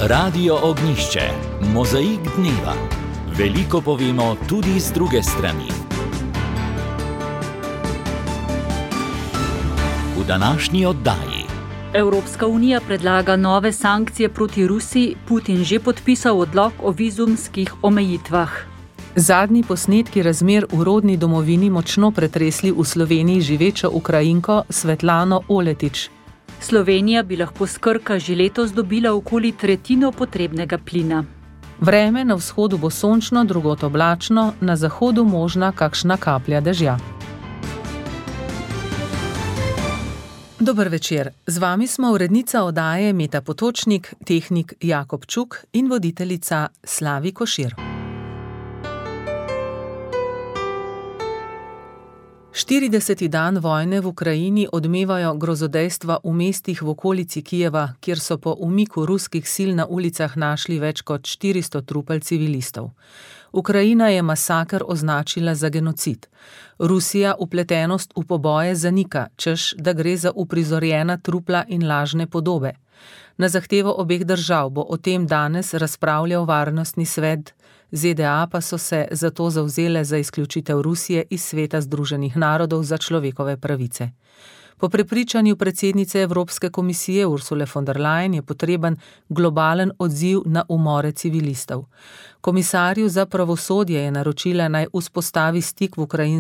Radio Ognišče, mozaik dneva. Veliko povemo tudi z druge strani. V današnji oddaji. Evropska unija predlaga nove sankcije proti Rusiji, Putin že podpisal odlok o vizumskih omejitvah. Zadnji posnetki razmer v rodni domovini močno pretresli v Sloveniji živečo Ukrajinko Svetlano Oletič. Slovenija bi lahko s Krka že letos dobila okoli tretjino potrebnega plina. Vreme na vzhodu bo sončno, drugod oblačno, na zahodu možna kakšna kaplja dežja. Dober večer, z vami smo urednica oddaje Meta Potočnik, tehnik Jakob Čuk in voditeljica Slavi Košir. 40. dan vojne v Ukrajini odmevajo grozodejstva v mestih v okolici Kijeva, kjer so po umiku ruskih sil na ulicah našli več kot 400 trupel civilistov. Ukrajina je masaker označila za genocid. Rusija vpletenost v poboje zanika, češ da gre za uprizorjena trupla in lažne podobe. Na zahtevo obeh držav bo o tem danes razpravljal Varnostni svet, ZDA pa so se zato zavzele za izključitev Rusije iz Sveta Združenih narodov za človekove pravice. Po prepričanju predsednice Evropske komisije Ursule von der Leyen je potreben globalen odziv na umore civilistov. Komisarju za pravosodje je naročila, naj vzpostavi stik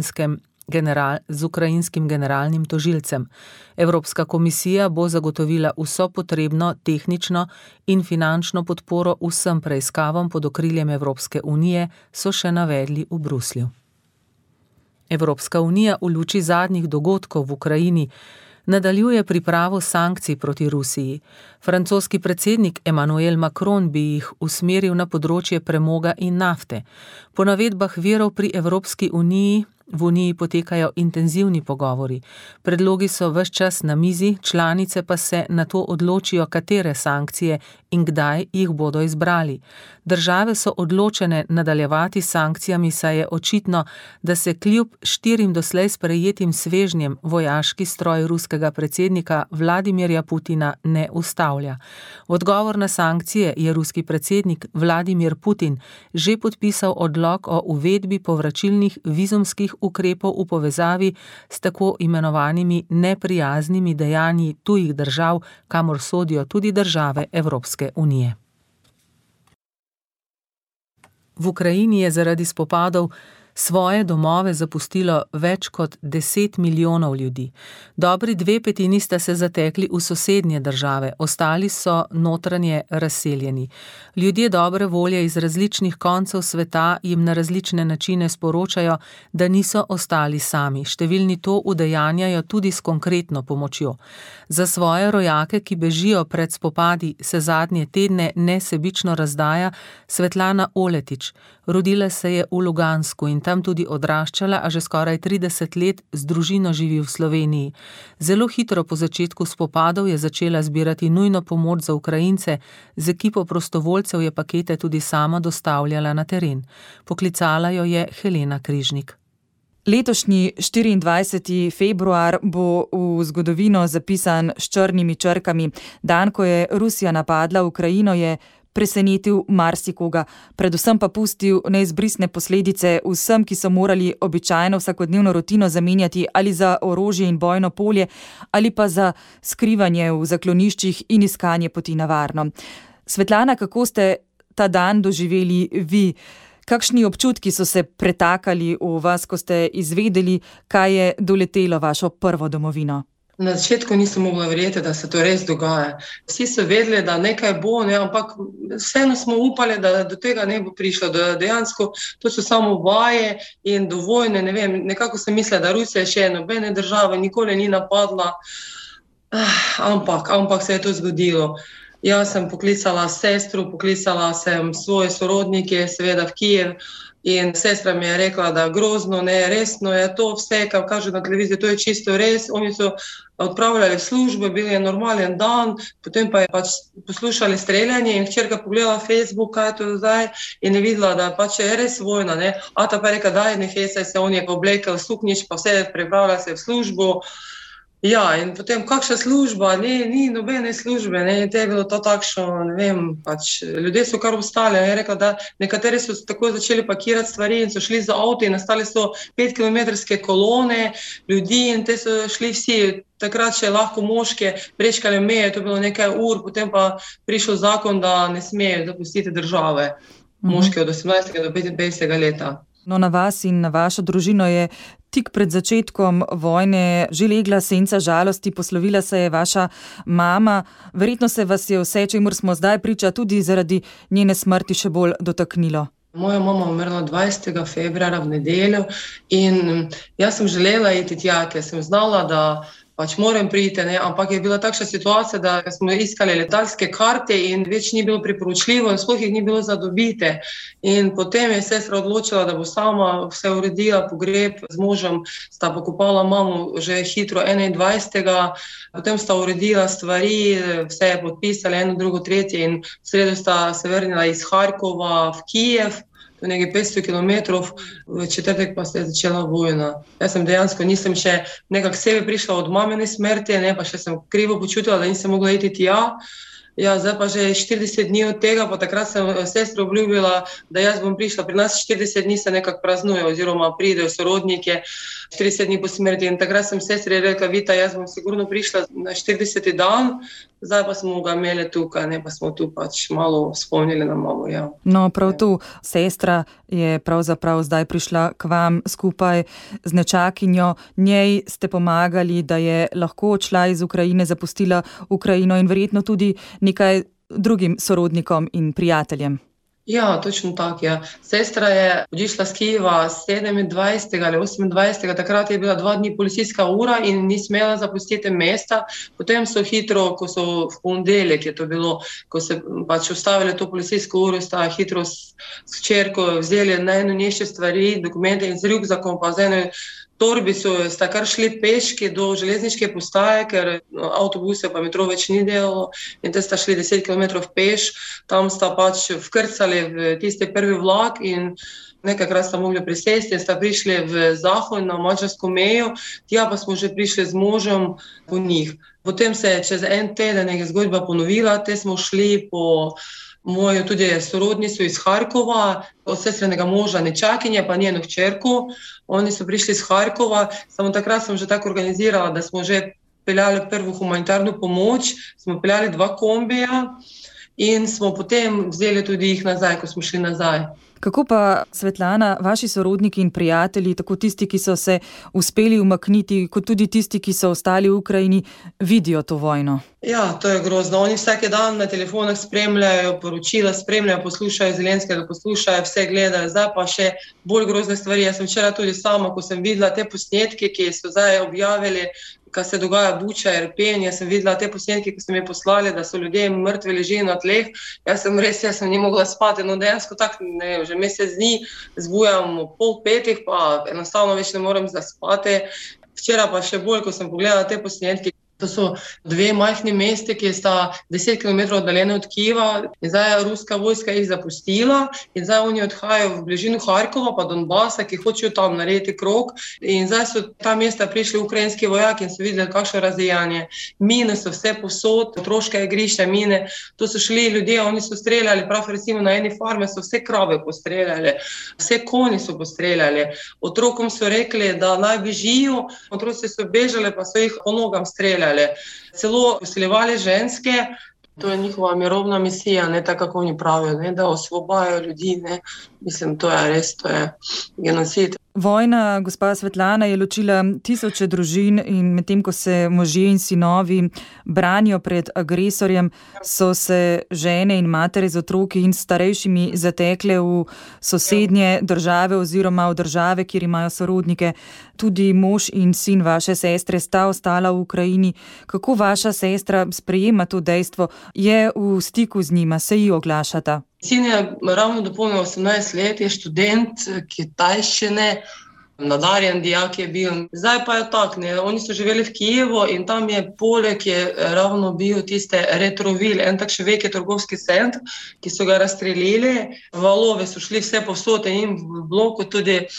z ukrajinskim generalnim tožilcem. Evropska komisija bo zagotovila vso potrebno tehnično in finančno podporo vsem preiskavam pod okriljem Evropske unije, so še navedli v Bruslju. Evropska unija v luči zadnjih dogodkov v Ukrajini nadaljuje pripravo sankcij proti Rusiji. Francoski predsednik Emmanuel Macron bi jih usmeril na področje premoga in nafte. Po navedbah virov pri Evropski uniji, v uniji potekajo intenzivni pogovori. Predlogi so ves čas na mizi, članice pa se nato odločijo, katere sankcije in kdaj jih bodo izbrali. Države so odločene nadaljevati s sankcijami, saj je očitno, da se kljub 4 doslej sprejetim svežnjem vojaški stroj ruskega predsednika Vladimirja Putina ne ustavlja. V odgovor na sankcije je ruski predsednik Vladimir Putin že podpisal odlok o uvedbi povračilnih vizumskih ukrepov v povezavi s tako imenovanimi neprijaznimi dejanji tujih držav, kamor sodijo tudi države Evropske unije. V Ukrajini je zaradi spopadov svoje domove zapustilo več kot 10 milijonov ljudi. Dobri 2/5 sta se zatekli v sosednje države, ostali so notranje razseljeni. Ljudje dobre volje iz različnih koncev sveta jim na različne načine sporočajo, da niso ostali sami. Številni to udejanjajo tudi s konkretno pomočjo. Za svoje rojake, ki bežijo pred spopadi, se zadnje tedne nesebično razdaja Svetlana Oletič. Rodila se je v Lugansku in tam tudi odraščala, a že skoraj 30 let z družino živi v Sloveniji. Zelo hitro po začetku spopadov je začela zbirati nujno pomoč za Ukrajince, z ekipo prostovoljcev je pakete tudi sama dostavljala na teren. Poklicala jo je Helena Križnik. Letošnji 24. februar bo v zgodovino zapisan s črnimi črkami. Dan, ko je Rusija napadla Ukrajino, je presenetil marsikoga, predvsem pa pustil neizbrisne posledice vsem, ki so morali običajno vsakodnevno rutino zamenjati ali za orožje in bojno polje, ali pa za skrivanje v zakloniščih in iskanje poti na varno. Svetlana, kako ste ta dan doživeli vi? Kakšni občutki so se pretakali v vas, ko ste izvedeli, kaj je doletelo vašo prvo domovino? Na začetku nisem mogla verjeti, da se to res dogaja. Vsi so vedeli, da nekaj bo, ampak vseeno smo upali, da do tega ne bo prišlo. Da dejansko to so samo vaje in do vojne, ne vem, nekako sem mislila, da Rusija še nobene države nikoli ni napadla, ampak se je to zgodilo. Jaz sem poklicala sestro, poklicala sem svoje sorodnike, seveda v Kijev, in sestra mi je rekla, da grozno, ne, resno je to vse, kar kaže na televiziji, to je čisto res. Oni so odpravljali v službo, bil je normalen dan, potem pa je poslušali streljanje in hčerka pogledala Facebook, kaj je to zdaj, in je videla, da je res vojna, ne. Ata pa je rekla, daj, ne hecaj se, on je pa oblekel suknjič, pa vse pripravlja se v službo. Ja, in potem kakšna služba, ni nobene službe, ne, te je bilo to takšno, ne vem, pač ljudje so kar ostali, je rekel, da nekateri so tako začeli pakirati stvari in so šli za avto in nastali so 5-kilometrske kolone ljudi in te so šli vsi, takrat še lahko moške prečkali meje, to je bilo nekaj ur, potem pa prišel zakon, da ne smejo zapustiti države, moški od 18. do 55. leta. No, na vas in na vašo družino je tik pred začetkom vojne že legla senca žalosti, poslovila se je vaša mama. Verjetno se vas je vse, čemur smo zdaj priča, tudi zaradi njene smrti še bolj dotaknilo. Moja mama umrla 20. februarja v nedeljo in jaz sem želela iti tja, ker sem znala, da pač moram priti, ne? Ampak je bila takšna situacija, da smo iskali letalske karte in več ni bilo priporočljivo, sploh jih ni bilo za dobiti. In potem je sestra odločila, da bo sama vse uredila, pogreb z možem, sta pokopala mamo že hitro 21. Potem sta uredila stvari, vse je podpisali, eno, drugo, tretje in v sredo sta se vrnila iz Harkova v Kijev, nekaj 500 kilometrov, v četrtek pa se je začela vojna. Jaz sem dejansko nisem še nekako sebe prišla od mamine smrti, ne, pa še sem krivo počutila, da nisem mogla iti tja. Ja, zdaj pa že 40 dni od tega, pa takrat sem sestri obljubila, da jaz bom prišla. Pri nas 40 dni se nekako praznuje, oziroma pridejo sorodnike 40 dni po smrti. In takrat sem sestri rekla, Vita, jaz bom sigurno prišla na 40. dan, zdaj pa smo ga imeli tukaj, ne, pa smo tu pač malo spomnili na mamo. Ja. No, prav tu, sestra je pravzaprav zdaj prišla k vam skupaj z nečakinjo. Njej ste pomagali, da je lahko odšla iz Ukrajine, zapustila Ukrajino in verjetno tudi nekaj drugim sorodnikom in prijateljem. Ja, točno tako, ja. Sestra je odišla z Kijeva 27. ali 28. Takrat je bila 2 dni policijska ura in ni smela zapustiti mesta. Potem so hitro, ko so v ponedeljek je to bilo, ko se pač ustavili to policijsko uro, sta hitro s hčerko vzeli najnujnejše stvari, dokumente in z rukzakom, pa z eno torbi sta kar šli peški do železniške postaje, ker avtobuse pa metro več ni delalo in te sta šli 10 km peš, tam sta pač vkrcali v tisti prvi vlak in nekajkrat sta mogli prisesti in sta prišli v Zahod na mađarsko mejo, tja pa smo že prišli z možem po njih. Potem se je čez en teden je zgodba ponovila, te smo šli po mojo tudi sorodnico iz Harkova, od sestrenega moža nečakinje, pa njeno hčerko. Oni so prišli iz Harkova, samo takrat sem že tako organizirala, da smo že peljali prvo humanitarno pomoč, smo peljali 2 kombija in smo potem vzeli tudi jih nazaj, ko smo šli nazaj. Kako pa, Svetlana, vaši sorodniki in prijatelji, tako tisti, ki so se uspeli umakniti, kot tudi tisti, ki so ostali v Ukrajini, vidijo to vojno? Ja, to je grozno. Oni vsak dan na telefonah spremljajo poročila, spremljajo, poslušajo Zelenskega, poslušajo, vse gledajo. Zdaj pa še bolj grozne stvari. Jaz sem včeraj tudi sama, ko sem videla te posnetke, ki so zdaj objavili, kaj se dogaja Buča, Irpin, jaz sem videla te posnetke, ki so mi poslali, da so ljudje mrtvi ležili na tleh. Jaz sem ni mogla spati, no dejansko tako, ne, že mesec dni zbujam ob 4:30, pa enostavno več ne morem zaspati. Včeraj pa še bolj, ko sem pogledala te posnetke, to so 2 majhni mesti, ki sta 10 km oddaljene od Kijeva in zdaj ruska vojska jih zapustila in zdaj oni odhajajo v bližino Harkova pa Donbasa, ki hočejo tam narediti krog in zdaj so ta mesta prišli ukrajinski vojaki in so videli, kakšno razdejanje. Mine so vse posod, otroška igrišča, mine, to so šli ljudje, oni so streljali, prav recimo na eni farme so vse krave postreljali, vse konji so postreljali. Otrokom so rekli, da naj bežijo, otroci so bežali, pa so jih po nogam streljali. Celo posiljevali ženske, to je njihova mirovna misija, ne tako, kako oni pravijo, ne, da osvobajajo ljudi, ne. Mislim, to je res, to je genocid. Vojna, gospa Svetlana, je ločila tisoče družin in medtem, ko se možje in sinovi branijo pred agresorjem, so se žene in matere z otroki in starejšimi zatekle v sosednje države oziroma v države, kjer imajo sorodnike. Tudi mož in sin vaše sestre sta ostala v Ukrajini. Kako vaša sestra sprejema to dejstvo? Je v stiku z njima, se ji oglašata? Sin je ravno dopolnil 18 let, je študent kitajščine, nadarjen dijak je bil. Zdaj pa je tak, ne, oni so živeli v Kijevu in tam je poleg je ravno bil tiste Retrovil, en tak še veki trgovski center, ki so ga razstrelili. Valove so šli vse povsod in v bloku tudi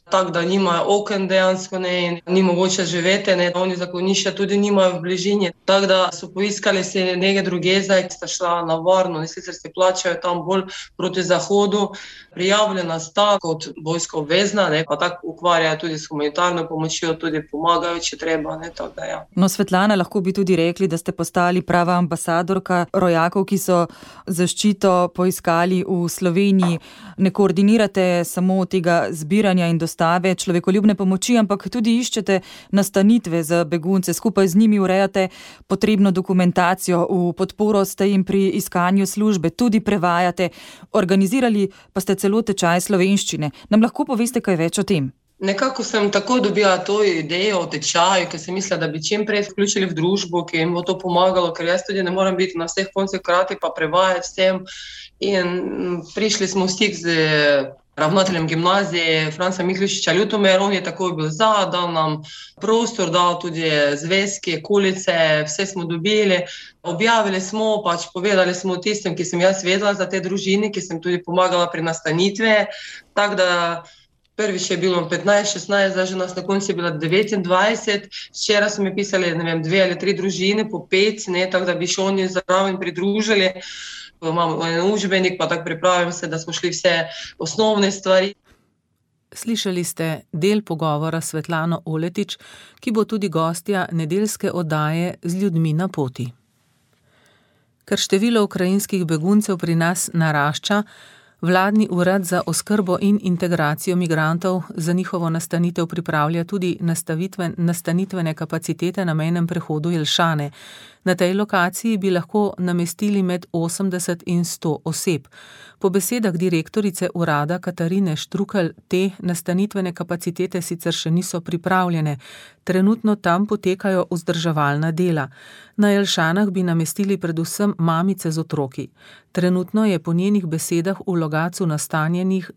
tako da nimajo oken dejansko, ne, in ni mogoče živeti, ne, oni zaklonišča tudi nimajo v bližini, tako da so poiskali si neke druge, zdaj sta šla na Varno, in sicer se plačajo tam bolj proti zahodu, prijavljena sta kot vojska obvezna, ne, pa tako ukvarjajo tudi s humanitarno pomočjo, tudi pomagajo, če treba, ne, tako da ja. No, Svetlana, lahko bi tudi rekli, da ste postali prava ambasadorka rojakov, ki so zaščito poiskali v Sloveniji. Ne koordinirate samo tega zbiranja in dostave človekoljubne pomoči, ampak tudi iščete nastanitve za begunce, skupaj z njimi urejate potrebno dokumentacijo, v podporo ste jim pri iskanju službe, tudi prevajate, organizirali pa ste celo tečaj slovenščine. Nam lahko poveste kaj več o tem? Nekako sem tako dobila to idejo o tečaju, ker sem mislila, da bi čim prej vključili v družbo, ki jim bo to pomagalo, ker jaz tudi ne morem biti na vseh koncih hkrati pa prevajati vsem. In prišli smo v stik z ravnateljem gimnazije Franca Miklošiča Ljutomer, on je takoj bil za, dal nam prostor, dal tudi zvezke, kulice, vse smo dobili. Objavili smo, povedali smo tistim, ki sem jaz vedela za te družine, ki sem tudi pomagala pri nastanitve, tako da prvič je bilo 15-16, zdaj že nas na koncu je bila 29, včeraj so mi pisali, 2 ali 3 družine, po 5, ne, tako da bi še oni zraven pridružili. Imam en učbenik, pa tako pripravim se, da smo šli vse osnovne stvari. Slišali ste del pogovora s Svetlano Oletič, ki bo tudi gostja nedeljske oddaje Z ljudmi na poti. Ker število ukrajinskih beguncev pri nas narašča, Vladni urad za oskrbo in integracijo migrantov za njihovo nastanitev pripravlja tudi nastanitvene kapacitete na mejnem prehodu Jelšane. Na tej lokaciji bi lahko namestili med 80 in 100 oseb. Po besedah direktorice urada Katarine Štrukelj te nastanitvene kapacitete sicer še niso pripravljene. Trenutno tam potekajo vzdrževalna dela. Na Jelšanah bi namestili predvsem mamice z otroki. Trenutno je po njenih besedah v Logatcu nastanjenih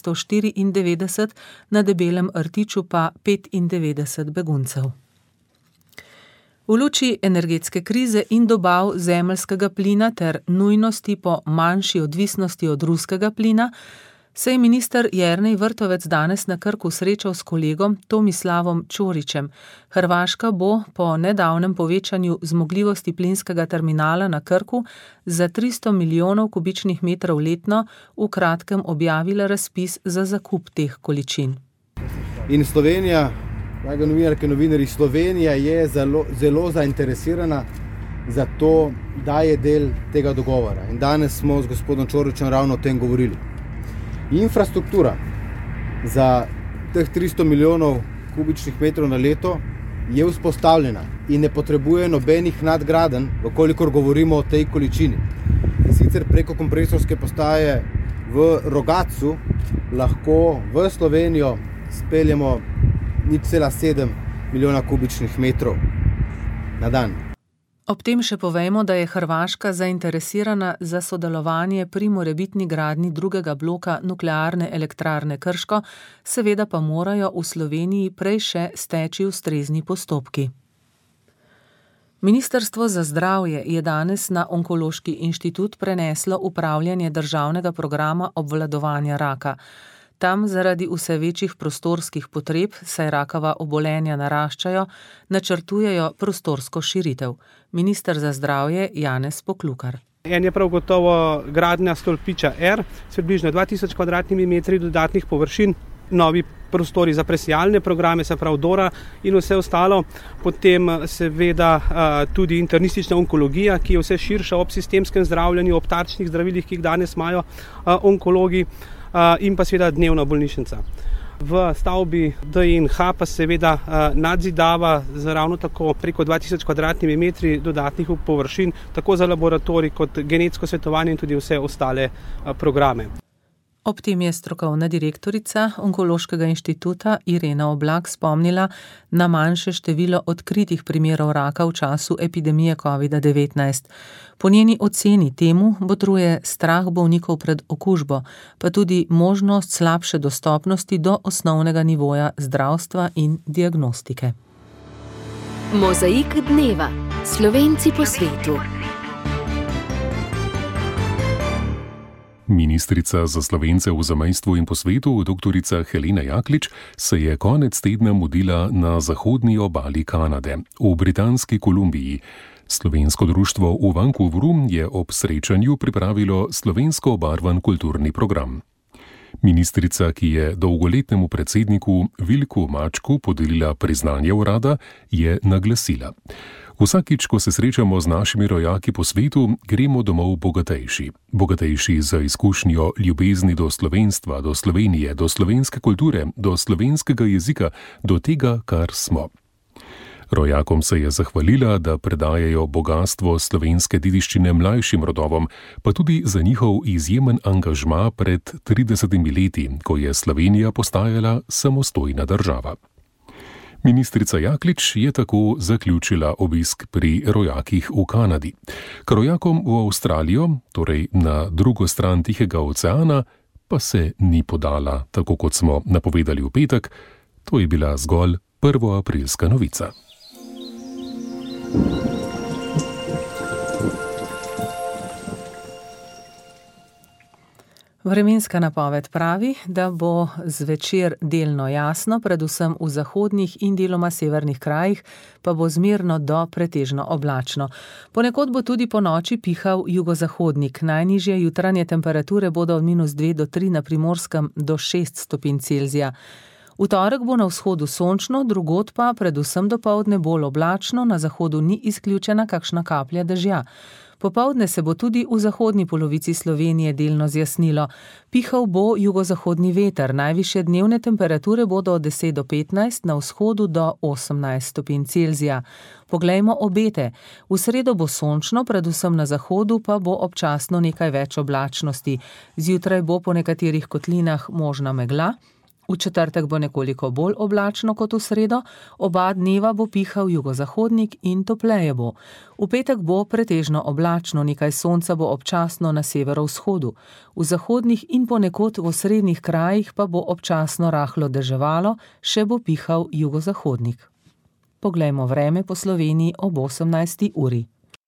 294, na Debelem rtiču pa 95 beguncev. V luči energetske krize in dobav zemeljskega plina ter nujnosti po manjši odvisnosti od ruskega plina se je minister Jernej Vrtovec danes na Krku srečal s kolegom Tomislavom Čoričem. Hrvaška bo po nedavnem povečanju zmogljivosti plinskega terminala na Krku za 300 milijonov kubičnih metrov letno v kratkem objavila razpis za zakup teh količin. In Slovenija, drage novinarke in novinarji, Slovenija je zelo zainteresirana za to, da je del tega dogovora. In danes smo z gospodom Čoričem ravno o tem govorili. Infrastruktura za teh 300 milijonov kubičnih metrov na leto je vzpostavljena in ne potrebuje nobenih nadgradenj, kolikor govorimo o tej količini. In sicer preko kompresorske postaje v Rogatcu lahko v Slovenijo speljemo 0,7 milijona kubičnih metrov na dan. Ob tem še povejmo, da je Hrvaška zainteresirana za sodelovanje pri morebitni gradnji drugega bloka nuklearne elektrarne Krško, seveda pa morajo v Sloveniji prej še steči ustrezni postopki. Ministrstvo za zdravje je danes na Onkološki inštitut preneslo upravljanje državnega programa obvladovanja raka. Tam zaradi vse večjih prostorskih potreb, saj rakava obolenja naraščajo, načrtujejo prostorsko širitev. Minister za zdravje Janez Poklukar. En je prav gotovo gradnja stolpiča R, s približno 2000 kvadratnimi metri dodatnih površin, novi prostori za presijalne programe, se pravi Dora in vse ostalo. Potem seveda tudi internistična onkologija, ki je vse širša ob sistemskem zdravljenju, ob tarčnih zdravilih, ki jih danes imajo onkologi. In pa seveda dnevna bolnišnica. V stavbi DNH pa seveda nadzidava z ravno tako preko 2000 kvadratnimi metri dodatnih površin, tako za laboratorij kot genetsko svetovanje in tudi vse ostale programe. Ob tem je strokovna direktorica Onkološkega inštituta Irena Oblak spomnila na manjše število odkritih primerov raka v času epidemije COVID-19. Po njeni oceni temu botruje strah bolnikov pred okužbo, pa tudi možnost slabše dostopnosti do osnovnega nivoja zdravstva in diagnostike. Mozaik dneva. Slovenci po svetu. Ministrica za Slovence v zamejstvu in po svetu, dr. Helena Jaklič, se je konec tedna mudila na zahodni obali Kanade, v Britanski Kolumbiji. Slovensko društvo v Vancouveru je ob srečanju pripravilo slovensko obarvan kulturni program. Ministrica, ki je dolgoletnemu predsedniku Vilku Mačku podelila priznanje urada, je naglasila: vsakič, ko se srečamo z našimi rojaki po svetu, gremo domov bogatejši. Bogatejši z izkušnjo ljubezni do slovenstva, do Slovenije, do slovenske kulture, do slovenskega jezika, do tega, kar smo. Rojakom se je zahvalila, da predajajo bogatstvo slovenske dediščine mlajšim rodovom, pa tudi za njihov izjemen angažma pred 30 leti, ko je Slovenija postajala samostojna država. Ministrica Jaklič je tako zaključila obisk pri rojakih v Kanadi. K rojakom v Avstralijo, torej na drugo stran Tihega oceana, pa se ni podala, tako kot smo napovedali v petek. To je bila zgolj 1. aprilska novica. Vremenska napoved pravi, da bo zvečer delno jasno, predvsem v zahodnih in deloma severnih krajih, pa bo zmerno do pretežno oblačno. Ponekod bo tudi po noči pihal jugozahodnik. Najnižje jutranje temperature bodo od -2 do 3 na Primorskem do 6 stopinj Celzija. V torek bo na vzhodu sončno, drugod pa predvsem dopoldne bolj oblačno, na zahodu ni izključena kakšna kaplja dežja. Popoldne se bo tudi v zahodni polovici Slovenije delno zjasnilo. Pihal bo jugozahodni veter, najvišje dnevne temperature bodo od 10 do 15, na vzhodu do 18 stopinj Celzija. Poglejmo obete. V sredo bo sončno, predvsem na zahodu pa bo občasno nekaj več oblačnosti. Zjutraj bo po nekaterih kotlinah možna megla. V četrtek bo nekoliko bolj oblačno kot v sredo, oba dneva bo pihal jugozahodnik in topleje bo. V petek bo pretežno oblačno, nekaj sonca bo občasno na severovzhodu. V zahodnih in ponekod v osrednjih krajih pa bo občasno rahlo deževalo, še bo pihal jugozahodnik. Poglejmo vreme po Sloveniji ob 18. uri.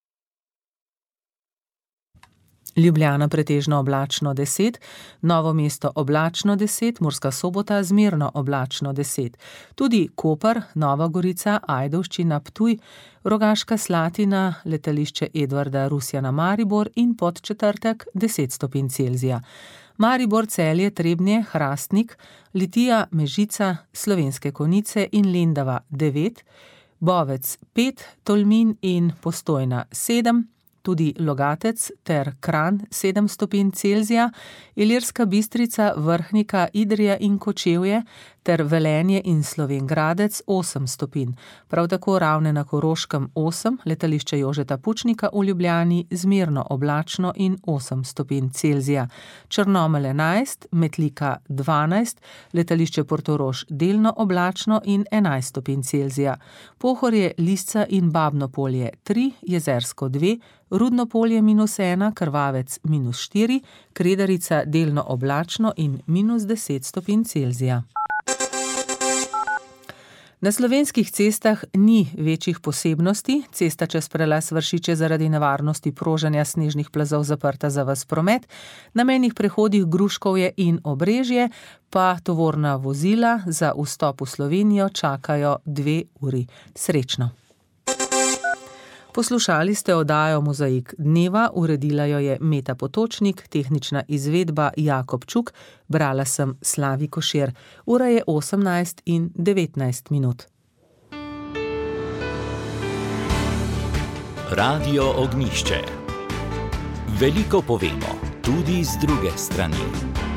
Ljubljana pretežno oblačno 10, Novo mesto oblačno 10, Murska Sobota zmerno oblačno 10. Tudi Koper, Nova Gorica, Ajdovščina, Ptuj, Rogaška Slatina, letališče Edvarda Rusjana Maribor in Podčetrtek 10 stopinj Celzija. Maribor, Celje, Trebnje, Hrastnik, Litija, Mežica, Slovenske Konjice in Lendava 9, Bovec 5, Tolmin in Postojna 7, tudi Logatec ter Kranj 7 stopinj Celzija, Ilirska Bistrica, Vrhnika, Idrija in Kočevje ter Velenje in Slovenj Gradec 8 stopinj. Prav tako Ravne na Koroškem 8, letališče Jožeta Pučnika v Ljubljani zmerno oblačno in 8 stopinj Celzija. Črnomelj 11, Metlika 12, letališče Portorož delno oblačno in 11 stopinj Celzija. Pohorje, Lisca in Babno Polje 3, Jezersko 2, Rudno Polje -1, Krvavec -4, Kredarica delno oblačno in -10 stopinj Celzija. Na slovenskih cestah ni večjih posebnosti. Cesta čez prelaz Vršiče zaradi nevarnosti proženja snežnih plazov zaprta za ves promet. Na mejnih prehodih Gruškovje in Obrežje pa tovorna vozila za vstop v Slovenijo čakajo 2 uri. Srečno! Poslušali ste oddajo Mozaik dneva, uredila jo je Meta Potočnik, tehnična izvedba Jakob Čuk, brala sem Slavi Košir. Ura je 18:19. Radio Ognjišče. Veliko povemo, tudi z druge strani.